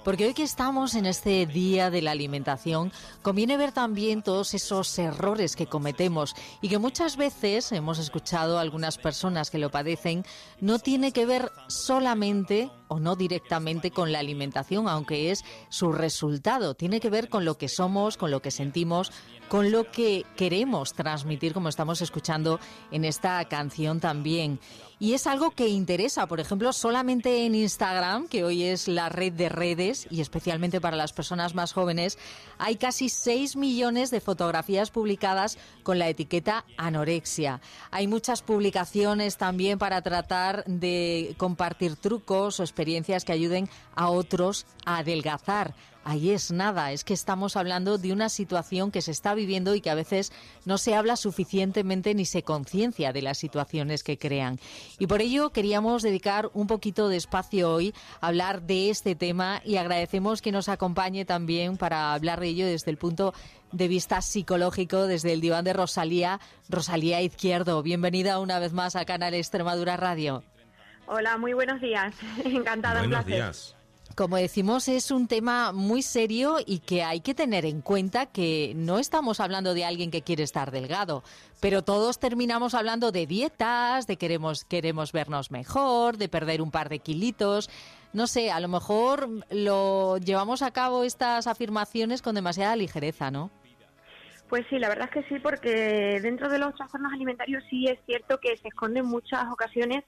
porque hoy que estamos en este Día de la Alimentación, conviene ver también todos esos errores que cometemos y que muchas veces, hemos escuchado a algunas personas que lo padecen, no tiene que ver solamente o no directamente con la alimentación, aunque es su resultado. Tiene que ver con lo que somos, con lo que sentimos, con lo que queremos transmitir, como estamos escuchando en esta canción también. Y es algo que interesa, por ejemplo, solamente en Instagram, que hoy es la red de redes, y especialmente para las personas más jóvenes, hay casi 6 millones de fotografías publicadas con la etiqueta anorexia. Hay muchas publicaciones también para tratar de compartir trucos o experiencias que ayuden a otros a adelgazar. Ahí es nada, es que estamos hablando de una situación que se está viviendo y que a veces no se habla suficientemente ni se conciencia de las situaciones que crean. Y por ello queríamos dedicar un poquito de espacio hoy a hablar de este tema y agradecemos que nos acompañe también para hablar de ello desde el punto de vista psicológico, desde el diván de Rosalía Izquierdo. Bienvenida una vez más a Canal Extremadura Radio. Hola, muy buenos días. Encantada, buenos un placer. días. Como decimos, es un tema muy serio y que hay que tener en cuenta que no estamos hablando de alguien que quiere estar delgado, pero todos terminamos hablando de dietas, de queremos vernos mejor, de perder un par de kilitos. No sé, a lo mejor lo llevamos a cabo estas afirmaciones con demasiada ligereza, ¿no? Pues sí, la verdad es que sí, porque dentro de los trastornos alimentarios sí es cierto que se esconde en muchas ocasiones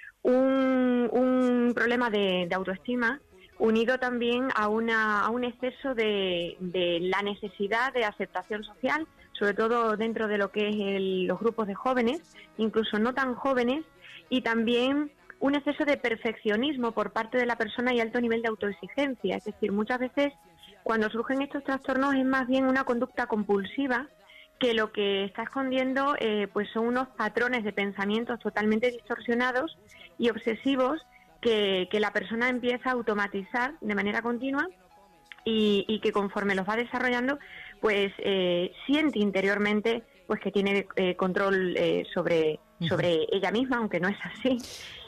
un problema de autoestima, unido también a un exceso de la necesidad de aceptación social, sobre todo dentro de lo que es los grupos de jóvenes, incluso no tan jóvenes, y también un exceso de perfeccionismo por parte de la persona y alto nivel de autoexigencia. Es decir, muchas veces cuando surgen estos trastornos es más bien una conducta compulsiva que lo que está escondiendo pues son unos patrones de pensamientos totalmente distorsionados y obsesivos que la persona empieza a automatizar de manera continua y que conforme los va desarrollando, pues siente interiormente pues que tiene control sobre ella misma, aunque no es así.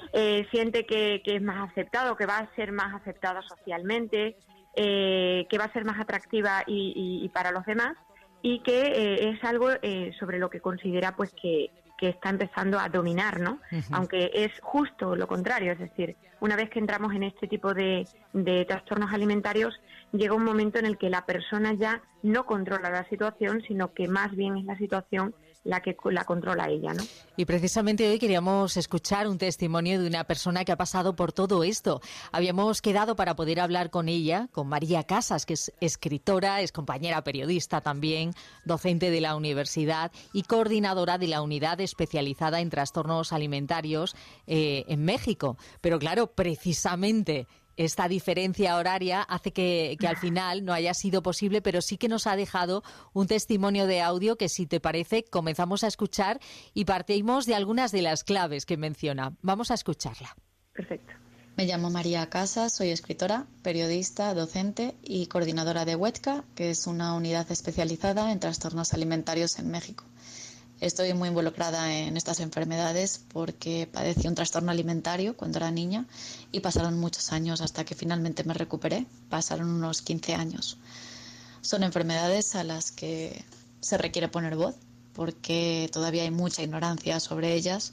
Siente que es más aceptado, que va a ser más aceptada socialmente, que va a ser más atractiva y para los demás, y que es algo sobre lo que considera pues que está empezando a dominar, ¿no? Uh-huh. Aunque es justo lo contrario, es decir, una vez que entramos en este tipo de trastornos alimentarios, llega un momento en el que la persona ya no controla la situación, sino que más bien es la situación la que la controla ella, ¿no? Y precisamente hoy queríamos escuchar un testimonio de una persona que ha pasado por todo esto. Habíamos quedado para poder hablar con ella, con María Casas, que es escritora, es compañera periodista también, docente de la universidad y coordinadora de la unidad especializada en trastornos alimentarios en México. Pero claro, precisamente esta diferencia horaria hace que al final no haya sido posible, pero sí que nos ha dejado un testimonio de audio que, si te parece, comenzamos a escuchar y partimos de algunas de las claves que menciona. Vamos a escucharla. Perfecto. Me llamo María Casas, soy escritora, periodista, docente y coordinadora de WETCA, que es una unidad especializada en trastornos alimentarios en México. Estoy muy involucrada en estas enfermedades porque padecí un trastorno alimentario cuando era niña y pasaron muchos años hasta que finalmente me recuperé. Pasaron unos 15 años. Son enfermedades a las que se requiere poner voz porque todavía hay mucha ignorancia sobre ellas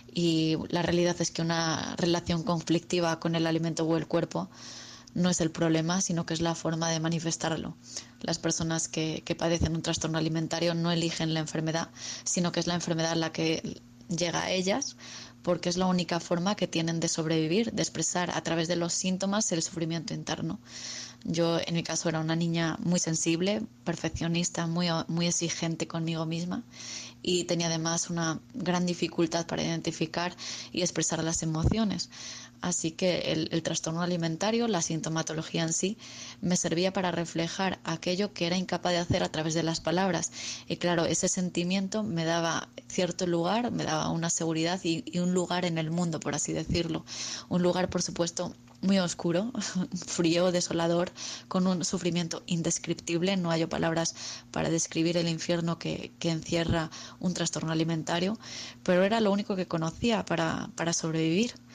y la realidad es que una relación conflictiva con el alimento o el cuerpo no es el problema, sino que es la forma de manifestarlo. Las personas que padecen un trastorno alimentario no eligen la enfermedad, sino que es la enfermedad la que llega a ellas, porque es la única forma que tienen de sobrevivir, de expresar a través de los síntomas el sufrimiento interno. Yo, en mi caso, era una niña muy sensible, perfeccionista, muy exigente conmigo misma, y tenía además una gran dificultad para identificar y expresar las emociones. Así que el trastorno alimentario, la sintomatología en sí, me servía para reflejar aquello que era incapaz de hacer a través de las palabras. Y claro, ese sentimiento me daba cierto lugar, me daba una seguridad y un lugar en el mundo, por así decirlo. Un lugar, por supuesto, muy oscuro, frío, desolador, con un sufrimiento indescriptible. No hallo palabras para describir el infierno que encierra un trastorno alimentario, pero era lo único que conocía para sobrevivir.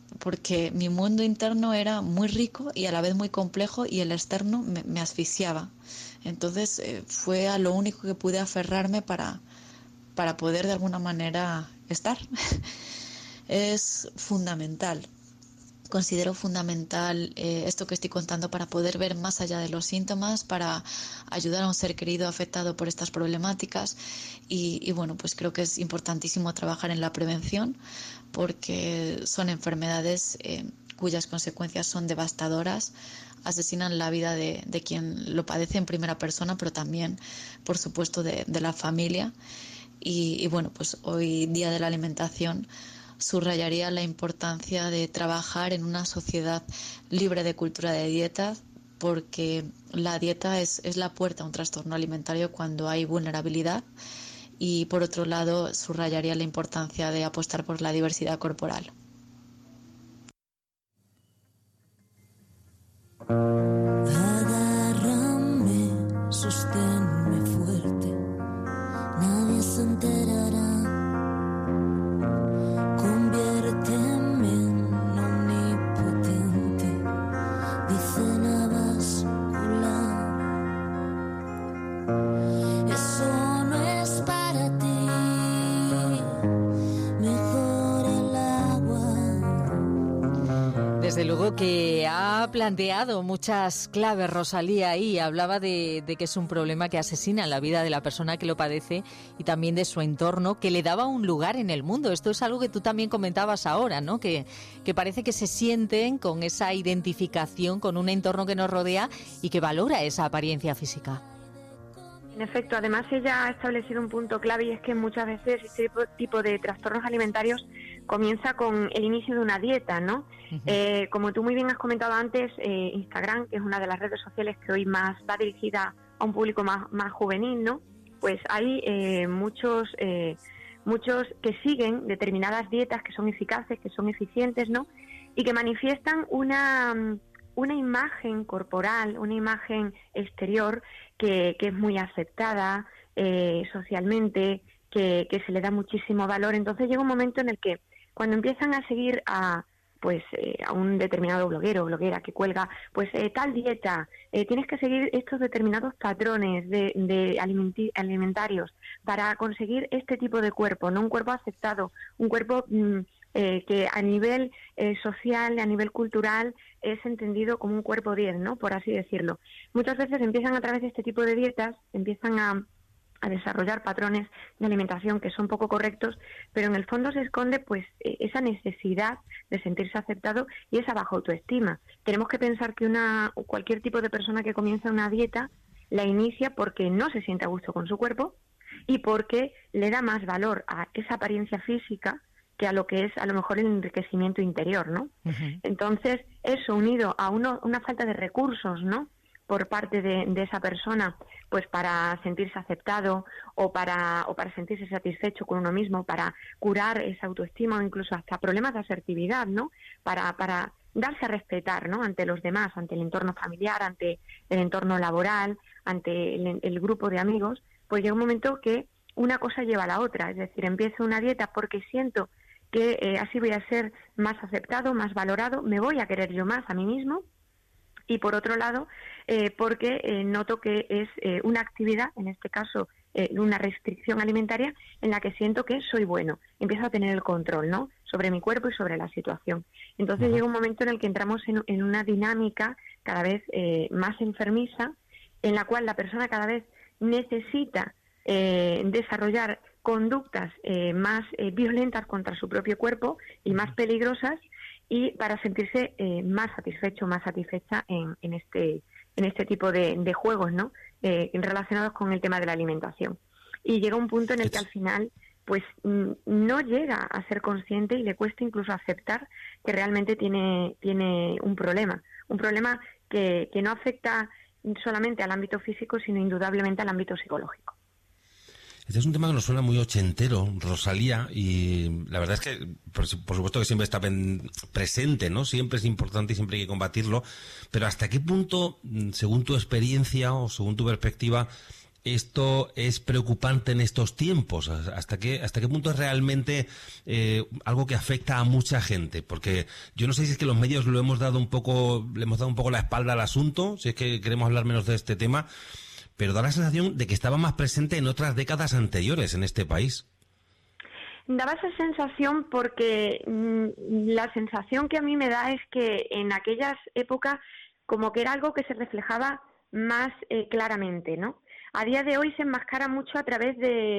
porque mi mundo interno era muy rico y a la vez muy complejo, y el externo me asfixiaba. Entonces fue a lo único que pude aferrarme para poder de alguna manera estar. Es fundamental. Considero fundamental esto que estoy contando para poder ver más allá de los síntomas, para ayudar a un ser querido afectado por estas problemáticas y bueno, pues creo que es importantísimo trabajar en la prevención, porque son enfermedades cuyas consecuencias son devastadoras, asesinan la vida de quien lo padece en primera persona, pero también, por supuesto, de la familia. Y bueno, pues hoy, Día de la Alimentación, subrayaría la importancia de trabajar en una sociedad libre de cultura de dieta, porque la dieta es la puerta a un trastorno alimentario cuando hay vulnerabilidad. Y por otro lado, subrayaría la importancia de apostar por la diversidad corporal. Agárrame, sosténme fuerte, nadie se enterará. Conviérteme en omnipotente, dice Navascular. Eso no es para ti, mejor el agua. Desde luego que ha planteado muchas claves, Rosalía, y hablaba de que es un problema que asesina la vida de la persona que lo padece y también de su entorno, que le daba un lugar en el mundo. Esto es algo que tú también comentabas ahora, ¿no? Que parece que se sienten con esa identificación con un entorno que nos rodea y que valora esa apariencia física. En efecto, además ella ha establecido un punto clave, y es que muchas veces este tipo de trastornos alimentarios comienza con el inicio de una dieta, ¿no? Uh-huh. Como tú muy bien has comentado antes, Instagram, que es una de las redes sociales que hoy más va dirigida a un público más juvenil, ¿no? Pues hay muchos que siguen determinadas dietas que son eficaces, que son eficientes, ¿no? Y que manifiestan una imagen corporal, una imagen exterior que es muy aceptada socialmente, que se le da muchísimo valor. Entonces llega un momento en el que cuando empiezan a seguir a un determinado bloguero o bloguera que cuelga tal dieta, tienes que seguir estos determinados patrones de alimentarios para conseguir este tipo de cuerpo, no un cuerpo aceptado, un cuerpo que a nivel social, a nivel cultural, es entendido como un cuerpo 10, ¿no? Por así decirlo. Muchas veces empiezan a través de este tipo de dietas, empiezan a desarrollar patrones de alimentación que son poco correctos, pero en el fondo se esconde esa necesidad de sentirse aceptado y esa baja autoestima. Tenemos que pensar que cualquier tipo de persona que comienza una dieta la inicia porque no se siente a gusto con su cuerpo y porque le da más valor a esa apariencia física que a lo que es a lo mejor el enriquecimiento interior, ¿no? Uh-huh. Entonces, eso unido a una falta de recursos, ¿no?, por parte de esa persona, pues para sentirse aceptado o para sentirse satisfecho con uno mismo, para curar esa autoestima o incluso hasta problemas de asertividad, ¿no?, para darse a respetar, ¿no?, ante los demás, ante el entorno familiar, ante el entorno laboral, ante el grupo de amigos, pues llega un momento que una cosa lleva a la otra, es decir, empiezo una dieta porque siento que así voy a ser más aceptado, más valorado, me voy a querer yo más a mí mismo, y por otro lado, porque noto que es una actividad, en este caso una restricción alimentaria, en la que siento que soy bueno, empiezo a tener el control, ¿no?, sobre mi cuerpo y sobre la situación. Entonces llega un momento en el que entramos en una dinámica cada vez más enfermiza, en la cual la persona cada vez necesita desarrollar conductas más violentas contra su propio cuerpo y más peligrosas, y para sentirse más satisfecho, más satisfecha en este tipo de juegos, ¿no?, relacionados con el tema de la alimentación. Y llega un punto en el que al final pues no llega a ser consciente y le cuesta incluso aceptar que realmente tiene un problema que no afecta solamente al ámbito físico, sino indudablemente al ámbito psicológico. Este es un tema que nos suena muy ochentero, Rosalía, y la verdad es que, por supuesto que siempre está presente, ¿no? Siempre es importante y siempre hay que combatirlo, pero ¿hasta qué punto, según tu experiencia o según tu perspectiva, esto es preocupante en estos tiempos? ¿Hasta qué punto es realmente algo que afecta a mucha gente? Porque yo no sé si es que los medios le hemos dado un poco la espalda al asunto, si es que queremos hablar menos de este tema, pero da la sensación de que estaba más presente en otras décadas anteriores en este país. Daba esa sensación porque la sensación que a mí me da es que en aquellas épocas como que era algo que se reflejaba más claramente, ¿no? A día de hoy se enmascara mucho a través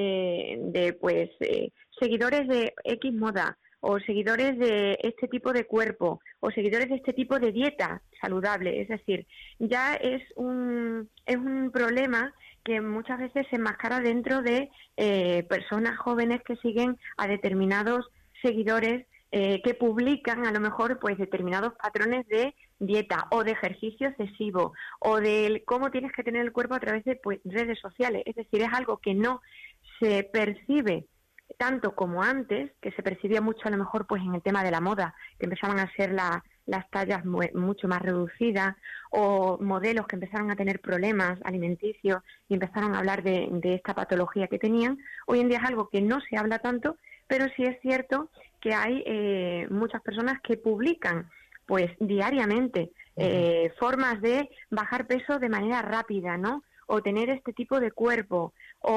de seguidores de X moda, o seguidores de este tipo de cuerpo, o seguidores de este tipo de dieta saludable. Es decir, ya es un problema que muchas veces se enmascara dentro de personas jóvenes que siguen a determinados seguidores que publican a lo mejor pues determinados patrones de dieta o de ejercicio excesivo o de cómo tienes que tener el cuerpo a través de redes sociales. Es decir, es algo que no se percibe tanto como antes, que se percibía mucho a lo mejor pues en el tema de la moda, que empezaban a ser las tallas mucho más reducidas, o modelos que empezaron a tener problemas alimenticios y empezaron a hablar de esta patología que tenían. Hoy en día es algo que no se habla tanto, pero sí es cierto que hay muchas personas que publican pues diariamente formas de bajar peso de manera rápida, ¿no? O tener este tipo de cuerpo,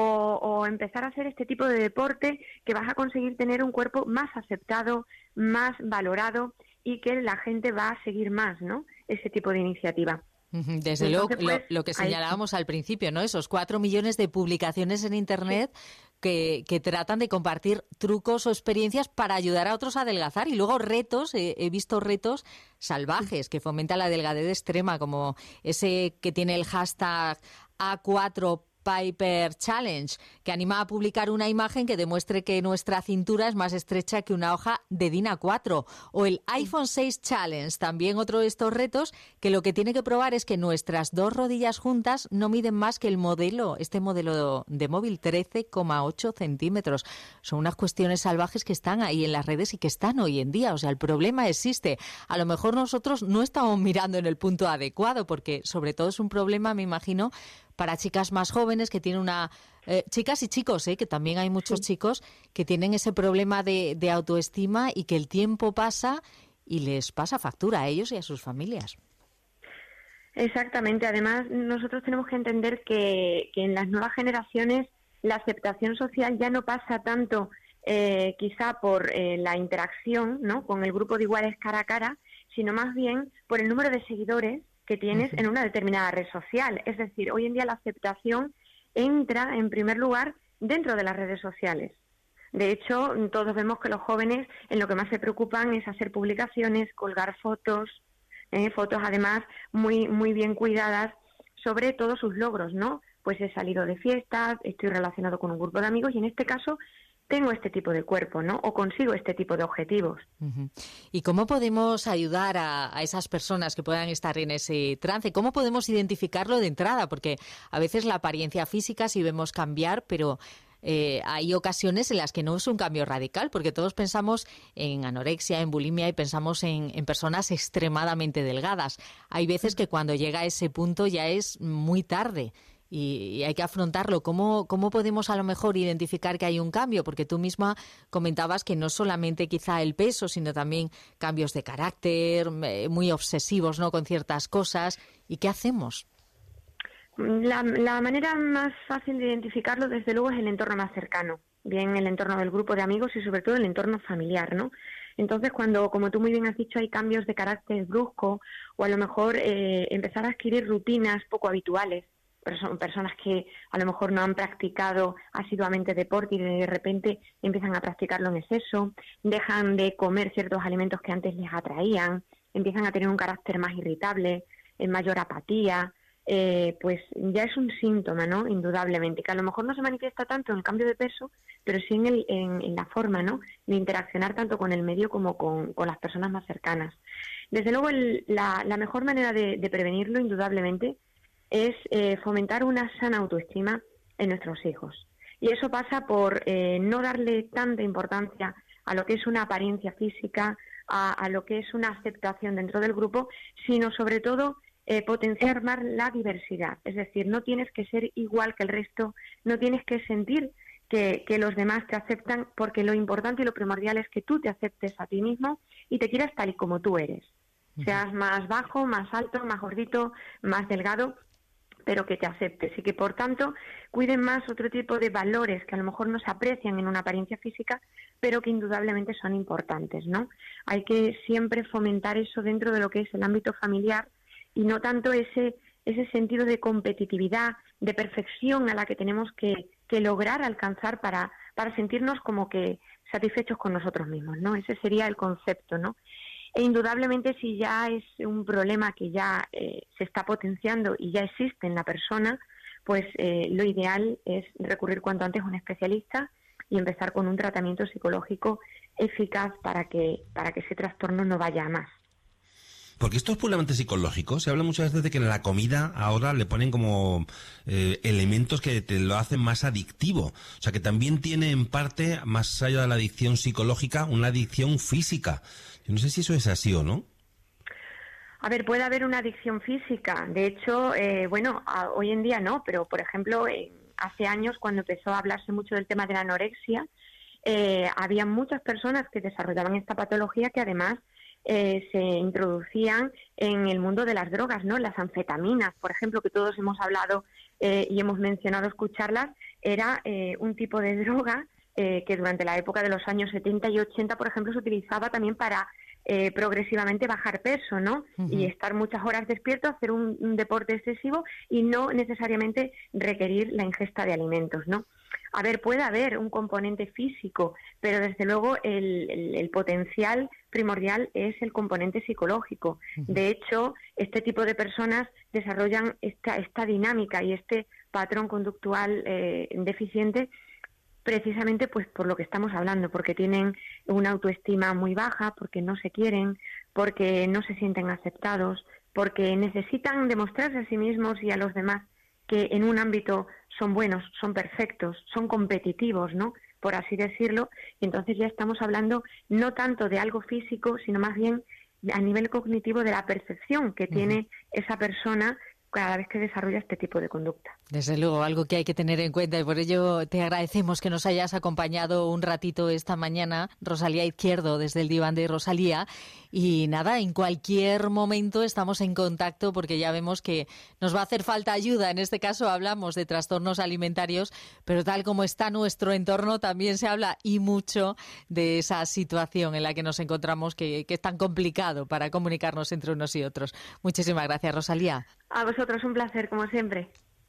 o empezar a hacer este tipo de deporte que vas a conseguir tener un cuerpo más aceptado, más valorado, y que la gente va a seguir más, ¿no? Ese tipo de iniciativa. Desde luego, lo que señalábamos al principio, ¿no? Esos 4 millones de publicaciones en Internet que tratan de compartir trucos o experiencias para ayudar a otros a adelgazar. Y luego retos, he visto retos salvajes que fomentan la delgadez extrema, como ese que tiene el hashtag A4 Piper Challenge, que anima a publicar una imagen que demuestre que nuestra cintura es más estrecha que una hoja de DIN A4. O el iPhone 6 Challenge, también otro de estos retos, que lo que tiene que probar es que nuestras 2 rodillas juntas no miden más que este modelo de móvil, 13,8 centímetros. Son unas cuestiones salvajes que están ahí en las redes y que están hoy en día. O sea, el problema existe. A lo mejor nosotros no estamos mirando en el punto adecuado, porque sobre todo es un problema, me imagino, para chicas más jóvenes que tienen chicas y chicos, que también hay muchos chicos que tienen ese problema de autoestima y que el tiempo pasa y les pasa factura a ellos y a sus familias. Exactamente. Además, nosotros tenemos que entender que en las nuevas generaciones la aceptación social ya no pasa tanto quizá por la interacción, ¿no?, con el grupo de iguales cara a cara, sino más bien por el número de seguidores que tienes en una determinada red social. Es decir, hoy en día la aceptación entra en primer lugar dentro de las redes sociales. De hecho, todos vemos que los jóvenes en lo que más se preocupan es hacer publicaciones, colgar fotos además muy, muy bien cuidadas sobre todos sus logros, ¿no? Pues he salido de fiestas, estoy relacionado con un grupo de amigos y en este caso tengo este tipo de cuerpo, ¿no? O consigo este tipo de objetivos. ¿Y cómo podemos ayudar a esas personas que puedan estar en ese trance? ¿Cómo podemos identificarlo de entrada? Porque a veces la apariencia física sí vemos cambiar, pero hay ocasiones en las que no es un cambio radical, porque todos pensamos en anorexia, en bulimia y pensamos en personas extremadamente delgadas. Hay veces que cuando llega a ese punto ya es muy tarde. Y hay que afrontarlo. ¿Cómo podemos a lo mejor identificar que hay un cambio? Porque tú misma comentabas que no solamente quizá el peso, sino también cambios de carácter, muy obsesivos, ¿no?, con ciertas cosas. ¿Y qué hacemos? La manera más fácil de identificarlo, desde luego, es el entorno más cercano. Bien, el entorno del grupo de amigos y sobre todo el entorno familiar, ¿no? Entonces, cuando, como tú muy bien has dicho, hay cambios de carácter brusco o a lo mejor empezar a adquirir rutinas poco habituales, personas que a lo mejor no han practicado asiduamente deporte y de repente empiezan a practicarlo en exceso, dejan de comer ciertos alimentos que antes les atraían, empiezan a tener un carácter más irritable, mayor apatía, pues ya es un síntoma, ¿no?, indudablemente, que a lo mejor no se manifiesta tanto en el cambio de peso, pero sí en la forma, ¿no?, de interaccionar tanto con el medio como con las personas más cercanas. Desde luego, la mejor manera de prevenirlo, indudablemente, es fomentar una sana autoestima en nuestros hijos. Y eso pasa por no darle tanta importancia a lo que es una apariencia física, a lo que es una aceptación dentro del grupo, sino sobre todo potenciar más la diversidad. Es decir, no tienes que ser igual que el resto, no tienes que sentir que los demás te aceptan, porque lo importante y lo primordial es que tú te aceptes a ti mismo y te quieras tal y como tú eres. Seas más bajo, más alto, más gordito, más delgado, pero que te aceptes y que, por tanto, cuiden más otro tipo de valores que a lo mejor no se aprecian en una apariencia física, pero que indudablemente son importantes, ¿no? Hay que siempre fomentar eso dentro de lo que es el ámbito familiar y no tanto ese sentido de competitividad, de perfección a la que tenemos que lograr alcanzar para sentirnos como que satisfechos con nosotros mismos, ¿no? Ese sería el concepto, ¿no? E indudablemente, si ya es un problema que ya se está potenciando y ya existe en la persona, pues lo ideal es recurrir cuanto antes a un especialista y empezar con un tratamiento psicológico eficaz para que ese trastorno no vaya a más. Porque esto es puramente psicológico. Se habla muchas veces de que en la comida ahora le ponen como elementos que te lo hacen más adictivo. O sea, que también tiene en parte, más allá de la adicción psicológica, una adicción física. Yo no sé si eso es así o no. A ver, puede haber una adicción física. De hecho, hoy en día no, pero por ejemplo, hace años, cuando empezó a hablarse mucho del tema de la anorexia, había muchas personas que desarrollaban esta patología que además se introducían en el mundo de las drogas, ¿no? Las anfetaminas, por ejemplo, que todos hemos hablado y hemos mencionado escucharlas, era un tipo de droga que durante la época de los años 70 y 80, por ejemplo, se utilizaba también para progresivamente bajar peso, ¿no? Uh-huh. Y estar muchas horas despierto, hacer un deporte excesivo y no necesariamente requerir la ingesta de alimentos, ¿no? A ver, puede haber un componente físico, pero desde luego el potencial primordial es el componente psicológico. Uh-huh. De hecho, este tipo de personas desarrollan esta dinámica y este patrón conductual deficiente precisamente pues por lo que estamos hablando, porque tienen una autoestima muy baja, porque no se quieren, porque no se sienten aceptados, porque necesitan demostrarse a sí mismos y a los demás que en un ámbito son buenos, son perfectos, son competitivos, ¿no? Por así decirlo, y entonces ya estamos hablando no tanto de algo físico, sino más bien a nivel cognitivo de la percepción que tiene esa persona cada vez que desarrolla este tipo de conducta. Desde luego, algo que hay que tener en cuenta, y por ello te agradecemos que nos hayas acompañado un ratito esta mañana, Rosalía Izquierdo, desde el Diván de Rosalía. Y nada, en cualquier momento estamos en contacto, porque ya vemos que nos va a hacer falta ayuda. En este caso hablamos de trastornos alimentarios, pero tal como está nuestro entorno también se habla y mucho de esa situación en la que nos encontramos, que es tan complicado para comunicarnos entre unos y otros. Muchísimas gracias, Rosalía. A vosotros un placer, como siempre.